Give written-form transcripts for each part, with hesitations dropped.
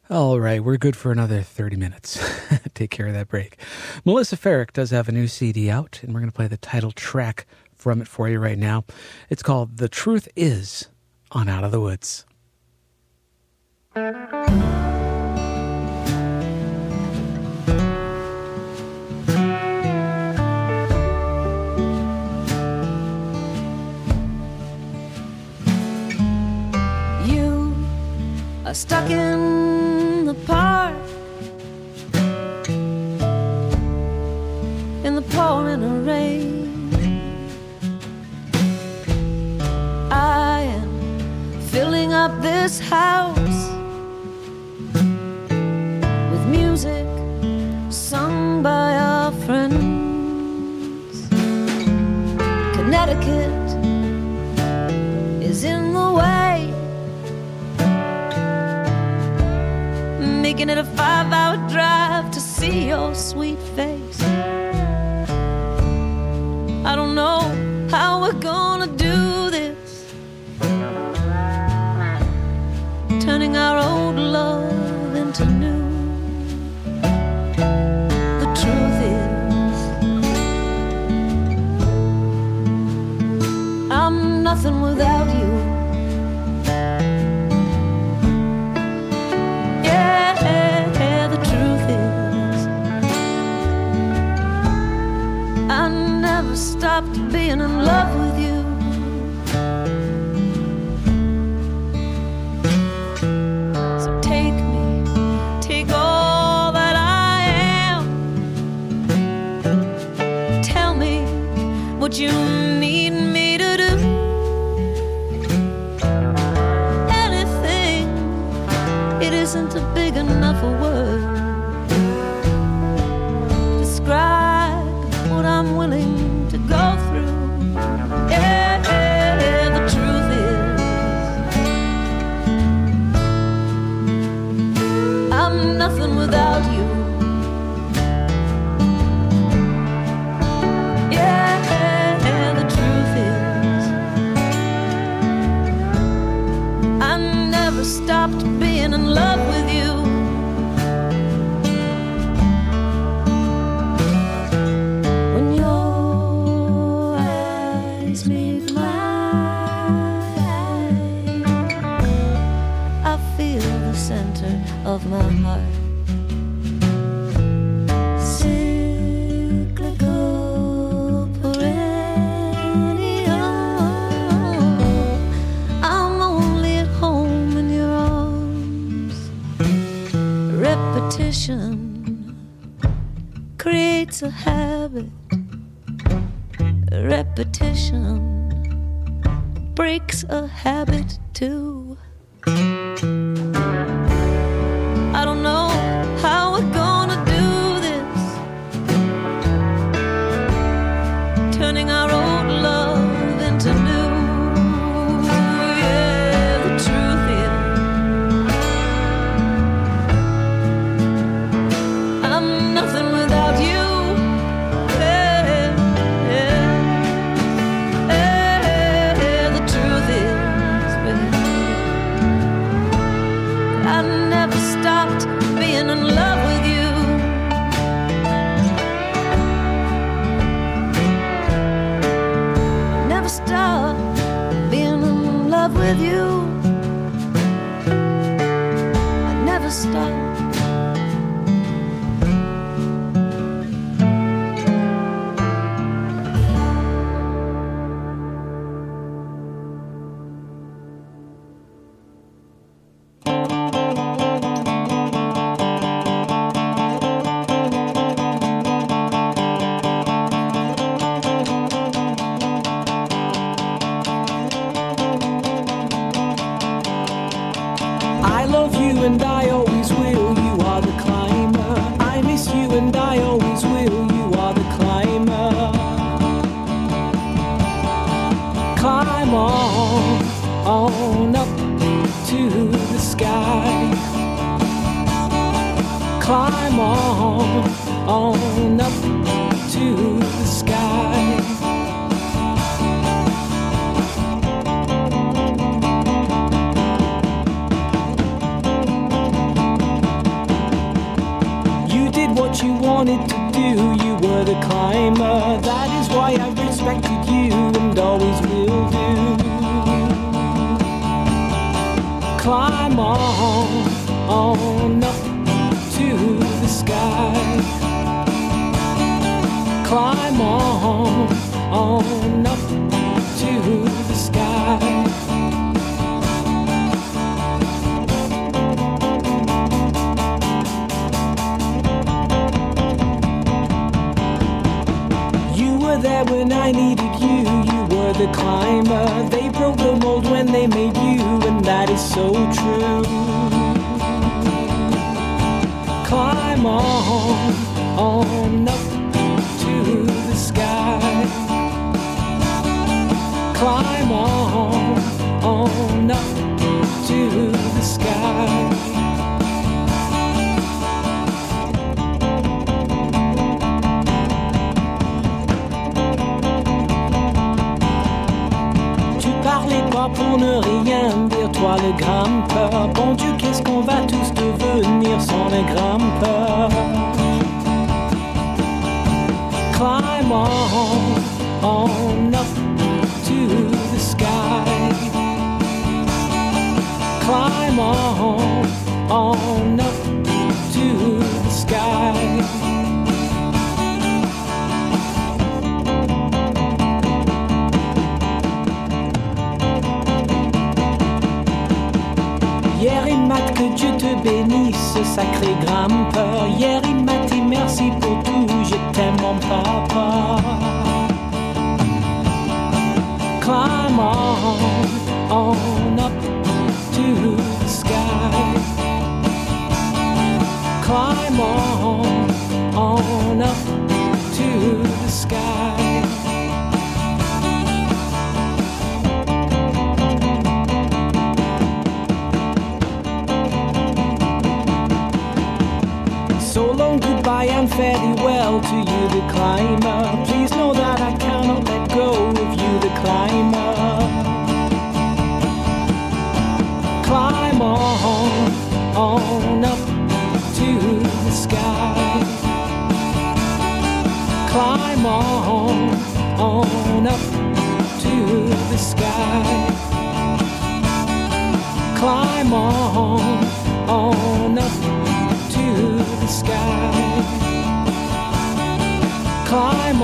All right, we're good for another 30 minutes. Take care of that break. Melissa Ferrick does have a new CD out, and we're going to play the title track from it for you right now. It's called The Truth Is on Out of the Woods. You are stuck in the park, in the pouring rain. I am filling up this house with music sung by our friends. Connecticut is in the way, making it a 5-hour drive to see your sweet face. I don't know how we're gonna do this, turning our old love into new. The truth is, I'm nothing without you. Yeah, the truth is, I never stopped being in love with you. So take me, take all that I am. Tell me what you need me to do. Anything, it isn't a big enough a word. Describe what I'm willing to go through. Yeah, the truth is, I'm nothing without you. Yeah, the truth is, I never stopped being in love with you. When your eyes meet mine, I feel the center of my heart. Cyclical perennial, I'm only at home in your arms. Repetition creates a habit. Repetition breaks a habit too. I don't know how we're gonna do this, turning our old love into new. Yeah, the truth is, I'm nothing without you. The truth is, baby, I never stopped being in love with you. Never stopped being in love with you. I never stopped. I love you and I always will. You are the climber. I miss you and I always will. You are the climber. Climb on up to the sky. Climb on up to the sky. what you wanted to do. You were the climber, that is why I respected you and always will do. Climb on up to the sky. Climb on up to the sky. There when I needed you, you were the climber. They broke the mold when they made you, and that is so true. Climb on up to the sky. Climb on up to the sky. Pour ne rien dire, toi le grimpeur. Bon Dieu, qu'est-ce qu'on va tous devenir sans les grimpeurs. Climb on up to the sky. Climb on up to the sky. Hier il m'a que Dieu te bénisse, sacré grimpeur. Hier il m'a dit merci pour tout, je t'aime mon papa. Climb on up to the sky. Climb on up to the sky. So long goodbye and fairly well to you the climber. Please know that I cannot let go of you the climber. Climb on up to the sky. Climb on up to the sky. Climb on up to the sky. Climb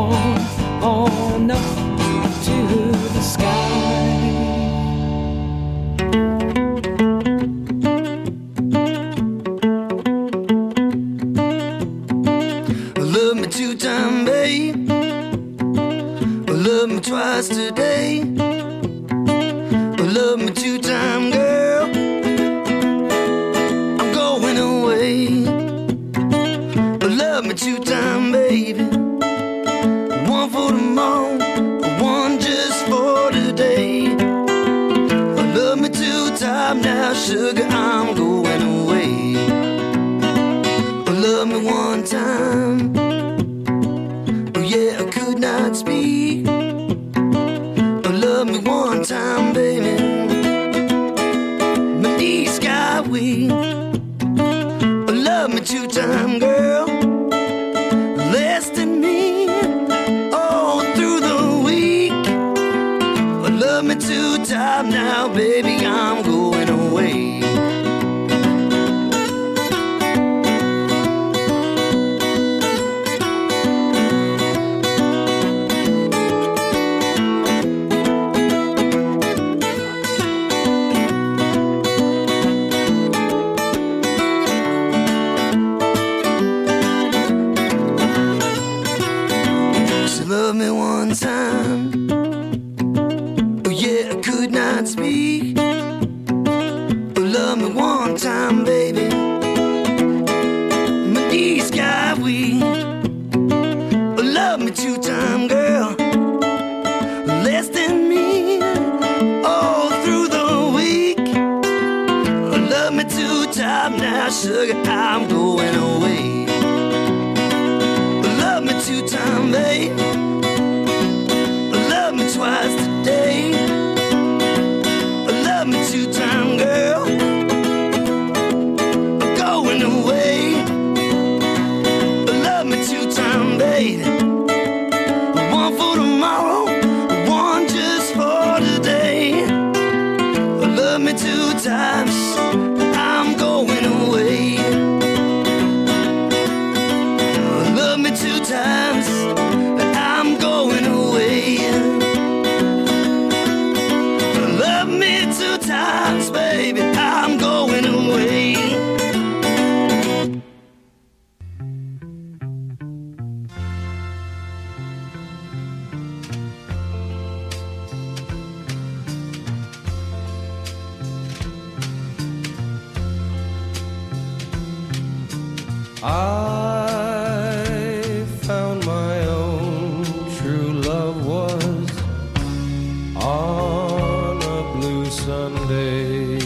on up to the sky. Love me 2 times, babe. Love me twice today. Love me 2 times, girl. I'm going away. Love me 2 times, baby. 1 for tomorrow, 1 just for today. Love me 2 times now, sugar, I'm going away. Love me 1 time. Oh yeah, I could not speak. Love me 1 time, baby. My knees got weak. Love me 2 times, girl. Less than me all through the week. Love me 2 times now, baby, I'm going away. Love me 1 time. Oh yeah, I could not speak. Love me 1 time, baby. My knees got weak. Love me 2 times, girl. Less than me all through the week. Love me 2 times now, sugar, I'm going away. Love me 2 times, babe. Love me twice today. Love me 2 times, girl. I'm going away. I found my own true love was on a blue Sunday.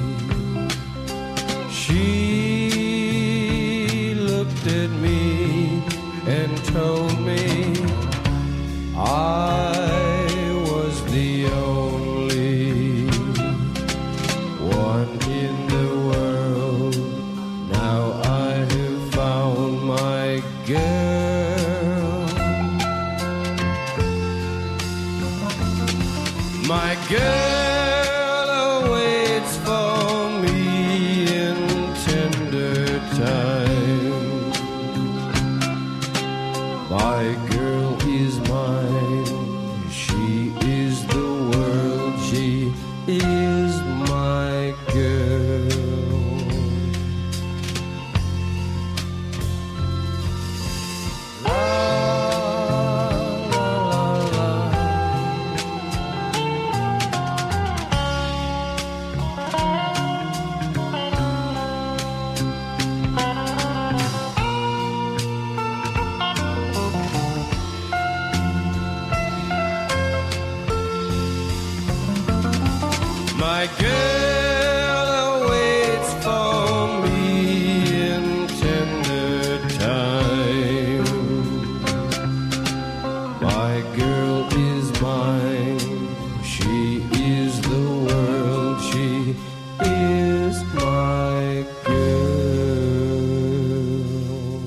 She looked at me and told me I was the only one in the world. Now I have found my girl. My girl awaits for me in tender time. My girl is mine. She is the world. She is my girl. La, la, la, la. My girl awaits for me in tender time. My girl is mine. She is the world. She is my girl.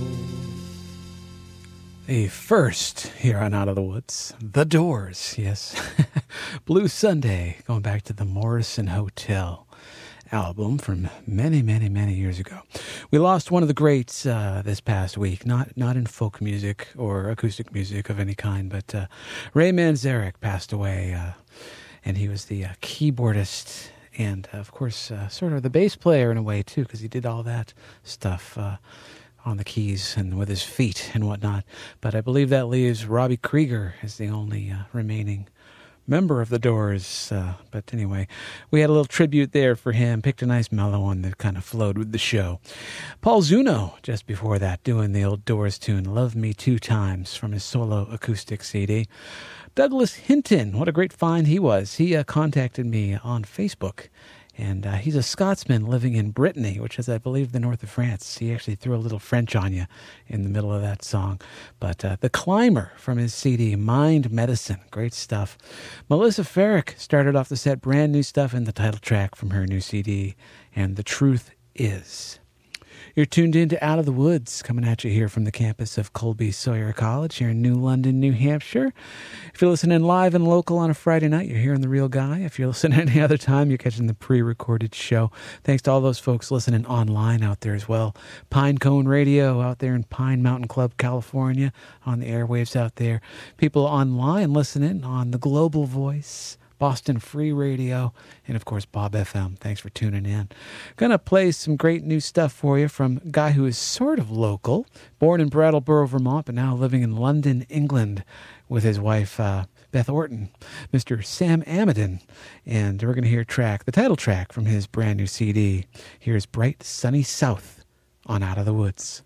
A first here on Out of the Woods. The Doors, yes. Blue Sunday, going back to the Morrison Hotel album from many, many, many years ago. We lost one of the greats this past week, not in folk music or acoustic music of any kind, but Ray Manzarek passed away, and he was the keyboardist and, of course, sort of the bass player in a way, too, because he did all that stuff on the keys and with his feet and whatnot. But I believe that leaves Robbie Krieger as the only remaining member of the Doors. But anyway, we had a little tribute there for him. Picked a nice mellow one that kind of flowed with the show. Paul Zuno, just before that, doing the old Doors tune, Love Me Two Times, from his solo acoustic CD. Douglas Hinton, what a great find he was. He contacted me on Facebook. And he's a Scotsman living in Brittany, which is, I believe, the north of France. He actually threw a little French on you in the middle of that song. But The Climber from his CD, Mind Medicine. Great stuff. Melissa Ferrick started off the set, brand new stuff in the title track from her new CD, and The Truth Is. You're tuned in to Out of the Woods, coming at you here from the campus of Colby Sawyer College here in New London, New Hampshire. If you're listening live and local on a Friday night, you're hearing The Real Guy. If you're listening any other time, you're catching the pre-recorded show. Thanks to all those folks listening online out there as well. Pine Cone Radio out there in Pine Mountain Club, California, on the airwaves out there. People online listening on the Global Voice, Boston Free Radio, and of course Bob FM. Thanks for tuning in. Gonna play some great new stuff for you from a guy who is sort of local, born in Brattleboro, Vermont, but now living in London, England, with his wife Beth Orton, Mr. Sam Amidon. And we're gonna hear the title track from his brand new CD. Here's Bright Sunny South on Out of the Woods.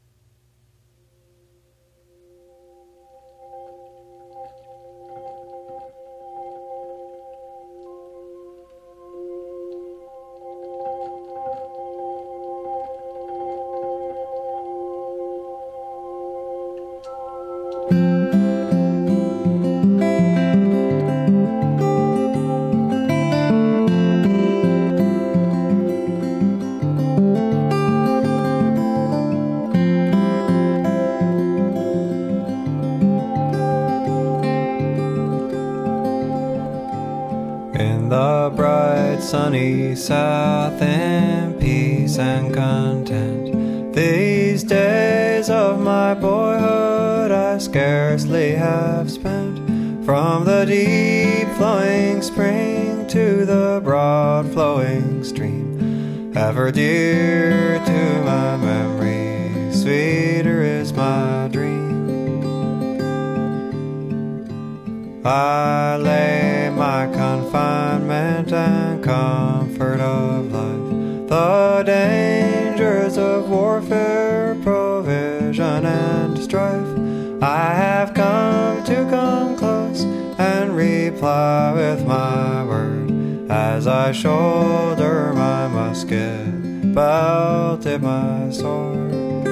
Sunny South in peace and content. These days of my boyhood I scarcely have spent. From the deep flowing spring to the broad flowing stream, ever dear to my memory, sweeter is my dream. I lay my confinement and comfort of life, the dangers of warfare strife. I have come to come close and reply with my word as I shoulder my musket, belted my sword.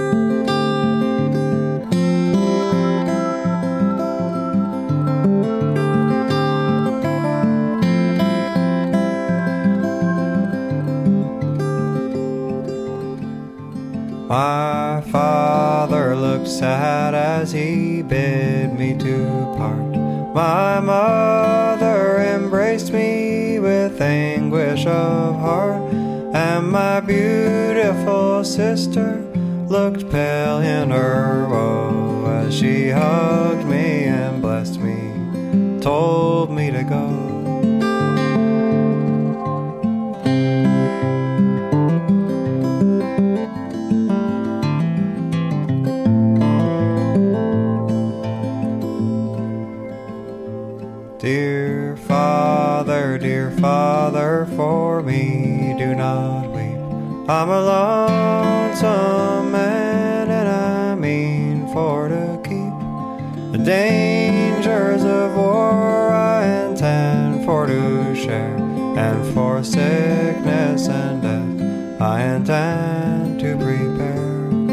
My father looked sad as he bid me to part. My mother embraced me with anguish of heart, and my beautiful sister looked pale in her woe as she hugged me and blessed me, told me to go. Dear Father, for me do not weep. I'm a lonesome man, and I mean for to keep the dangers of war I intend for to share, and for sickness and death I intend to prepare.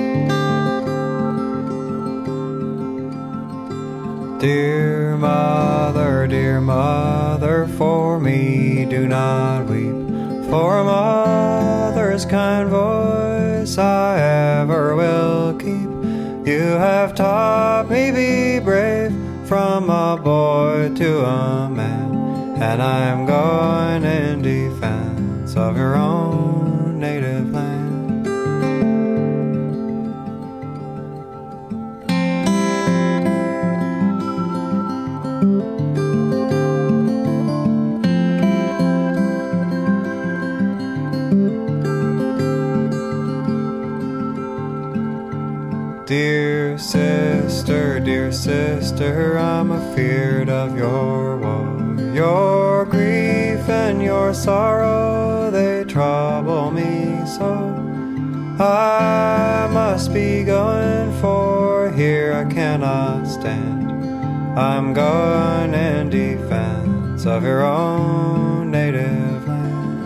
Dear mother, for me do not weep, for a mother's kind voice I ever will keep. You have taught me be brave, from a boy to a man, and I'm going in defense of your own native land. Dear sister, I'm afeard of your woe. Your grief and your sorrow, they trouble me so. I must be going, for here I cannot stand. I'm going in defense of your own native land.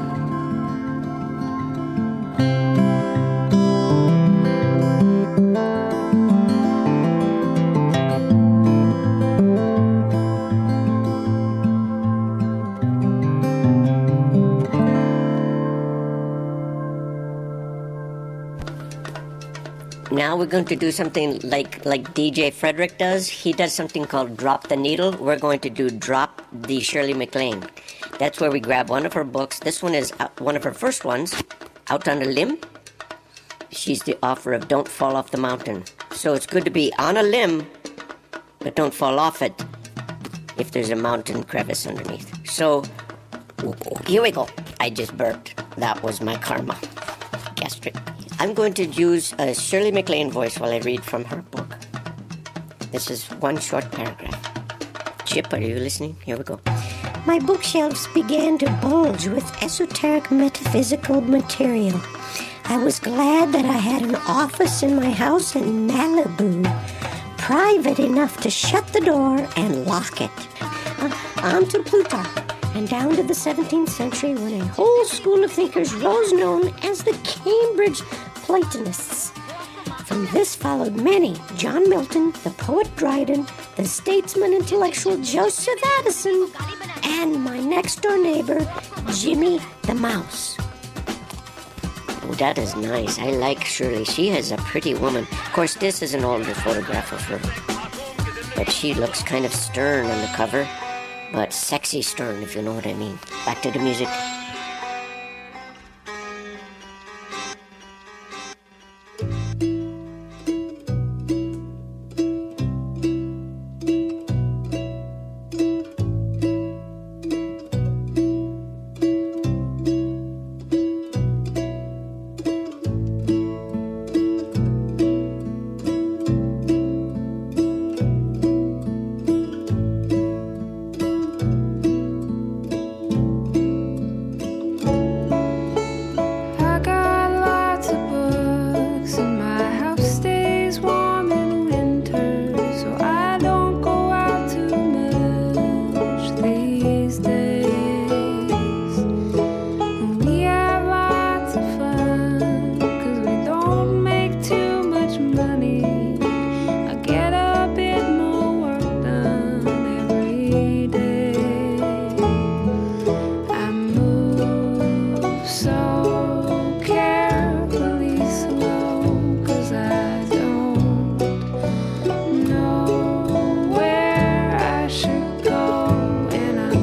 Now we're going to do something like DJ Frederick does. He does something called Drop the Needle. We're going to do Drop the Shirley MacLaine. That's where we grab one of her books. This one is one of her first ones, Out on a Limb. She's the author of Don't Fall Off the Mountain. So it's good to be on a limb, but don't fall off it if there's a mountain crevice underneath. So here we go. I just burped. That was my karma. Gastric. I'm going to use a Shirley MacLaine voice while I read from her book. This is one short paragraph. Chip, are you listening? Here we go. My bookshelves began to bulge with esoteric metaphysical material. I was glad that I had an office in my house in Malibu, private enough to shut the door and lock it. On to Plutarch, and down to the 17th century when a whole school of thinkers rose known as the Cambridge Platonists. From this followed many: John Milton, the poet Dryden, the statesman intellectual Joseph Addison, and my next-door neighbor, Jimmy the Mouse. Oh, that is nice. I like Shirley. She is a pretty woman. Of course, this is an older photograph of her, but she looks kind of stern on the cover, but sexy stern, if you know what I mean. Back to the music. money, I get a bit more work done every day. I move so carefully slow, 'cause I don't know where I should go, and I'm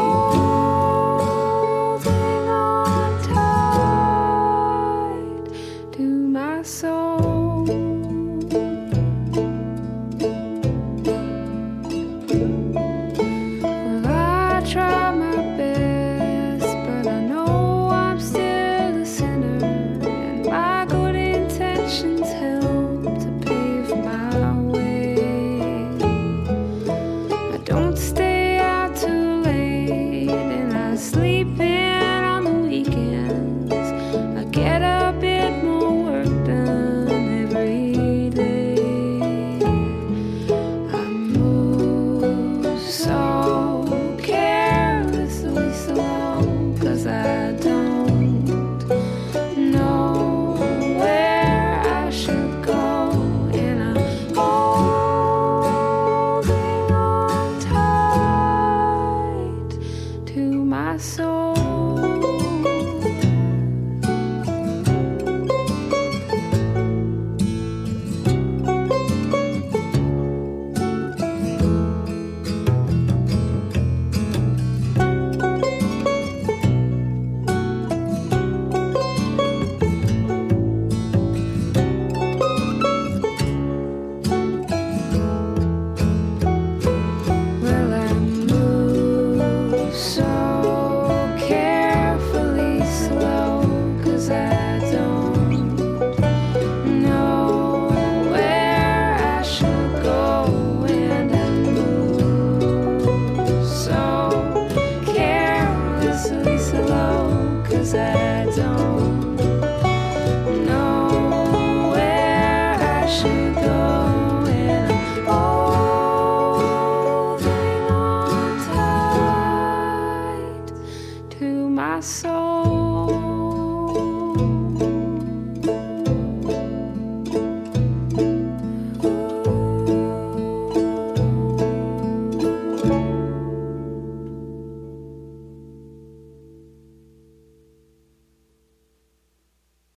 holding on tight to my soul. Well, I try my best, but I know I'm still a sinner, and my good intentions help to pave my way. I don't stay out too late, and I sleep in on the weekends. I get a bit more work done every day. I move so carelessly slow, 'cause I don't know where I should go, and I'm holding on tight to my soul. Well, I move so carefully slow, 'cause I don't know where I should go, and I move so carelessly slow, 'cause I